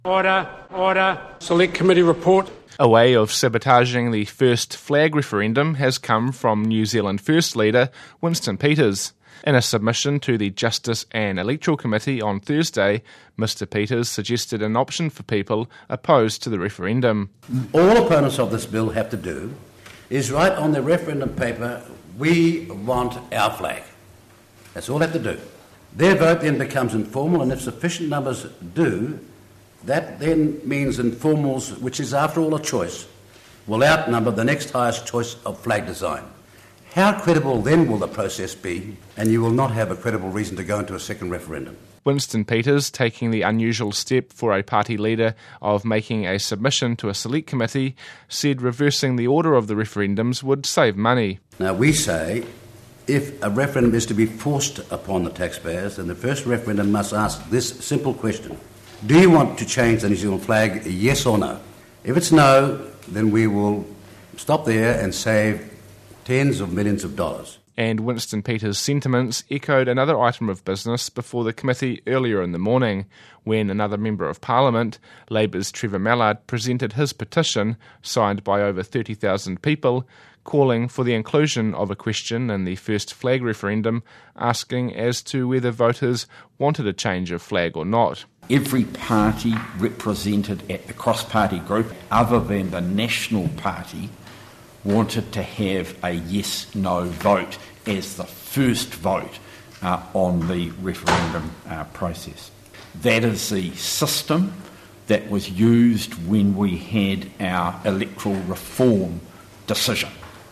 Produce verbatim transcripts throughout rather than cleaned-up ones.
Order, order. Select Committee report. A way of sabotaging the first flag referendum has come from New Zealand First leader Winston Peters. In a submission to the Justice and Electoral Committee on Thursday, Mr Peters suggested an option for people opposed to the referendum. All opponents of this bill have to do is write on their referendum paper, "We want our flag." That's all they have to do. Their vote then becomes informal, and if sufficient numbers do, that then means informals, which is after all a choice, will outnumber the next highest choice of flag design. How credible then will the process be? And you will not have a credible reason to go into a second referendum. Winston Peters taking the unusual step for a party leader of making a submission to a select committee said reversing the order of the referendums would save money. Now we say if a referendum is to be forced upon the taxpayers, then the first referendum must ask this simple question. Do you want to change the New Zealand flag, yes or no? If it's no, then we will stop there and save tens of millions of dollars. And Winston Peters' sentiments echoed another item of business before the committee earlier in the morning, when another Member of Parliament, Labour's Trevor Mallard, presented his petition, signed by over thirty thousand people, calling for the inclusion of a question in the first flag referendum, asking as to whether voters wanted a change of flag or not. Every party represented at the cross-party group, other than the National Party, wanted to have a yes-no vote as the first vote uh, on the referendum uh, process. That is the system that was used when we had our electoral reform decision.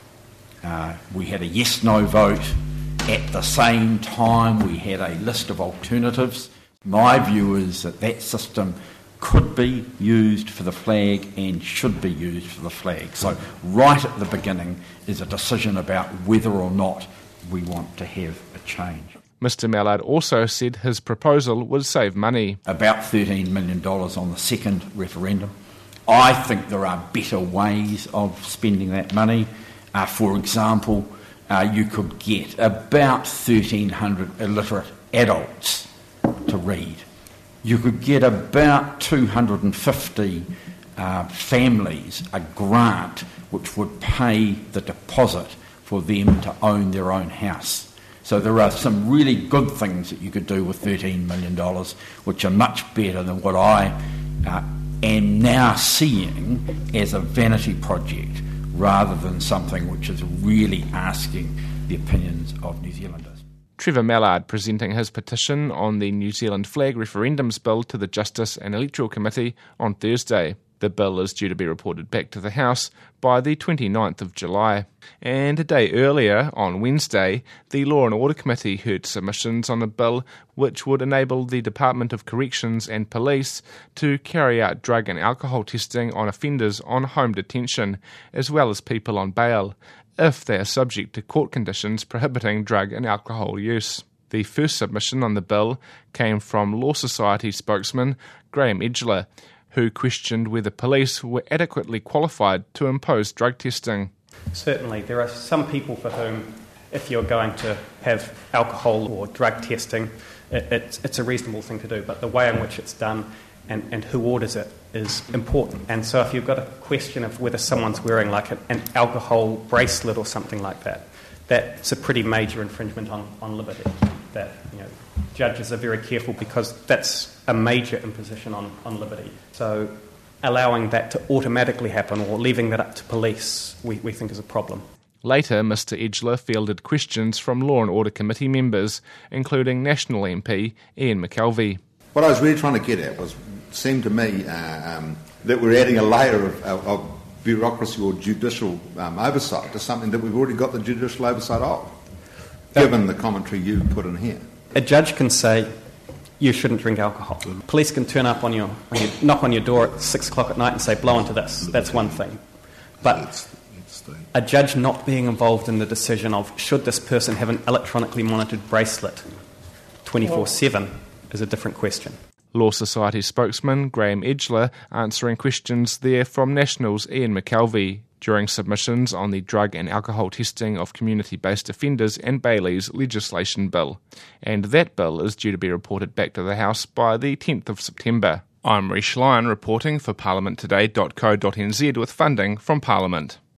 Uh, we had a yes-no vote. At the same time, we had a list of alternatives. My view is that that system could be used for the flag and should be used for the flag. So right at the beginning is a decision about whether or not we want to have a change. Mr Mallard also said his proposal would save money. About thirteen million dollars on the second referendum. I think there are better ways of spending that money. Uh, for example, uh, you could get about thirteen hundred illiterate adults to read. You could get about two hundred fifty uh, families a grant which would pay the deposit for them to own their own house. So there are some really good things that you could do with thirteen million dollars, which are much better than what I uh, am now seeing as a vanity project, rather than something which is really asking the opinions of New Zealanders. Trevor Mallard presenting his petition on the New Zealand flag referendums bill to the Justice and Electoral Committee on Thursday. The bill is due to be reported back to the House by the twenty-ninth of July. And a day earlier, on Wednesday, the Law and Order Committee heard submissions on a bill which would enable the Department of Corrections and Police to carry out drug and alcohol testing on offenders on home detention, as well as people on bail, if they are subject to court conditions prohibiting drug and alcohol use. The first submission on the bill came from Law Society spokesman Graham Edgler, who questioned whether police were adequately qualified to impose drug testing. Certainly, there are some people for whom, if you're going to have alcohol or drug testing, it, it's, it's a reasonable thing to do, but the way in which it's done and, and who orders it is important. And so if you've got a question of whether someone's wearing like an, an alcohol bracelet or something like that, that's a pretty major infringement on, on liberty. That, you know, judges are very careful because that's a major imposition on, on liberty. So allowing that to automatically happen or leaving that up to police, we, we think is a problem. Later, Mr Edgler fielded questions from Law and Order Committee members, including National M P Ian McKelvey. What I was really trying to get at was, seemed to me uh, um, that we're adding a layer of, of, of bureaucracy or judicial um, oversight to something that we've already got the judicial oversight of, given the commentary you put in here. A judge can say, you shouldn't drink alcohol. Police can turn up on your, on your knock on your door at six o'clock at night and say, blow into this. That's one thing. But a judge not being involved in the decision of should this person have an electronically monitored bracelet twenty-four seven is a different question. Law Society spokesman Graham Edgler answering questions there from National's Ian McKelvey during submissions on the drug and alcohol testing of community-based offenders and Bailey's legislation bill. And that bill is due to be reported back to the House by the tenth of September. I'm Rhys Lyon reporting for parliament today dot co dot n z with funding from Parliament.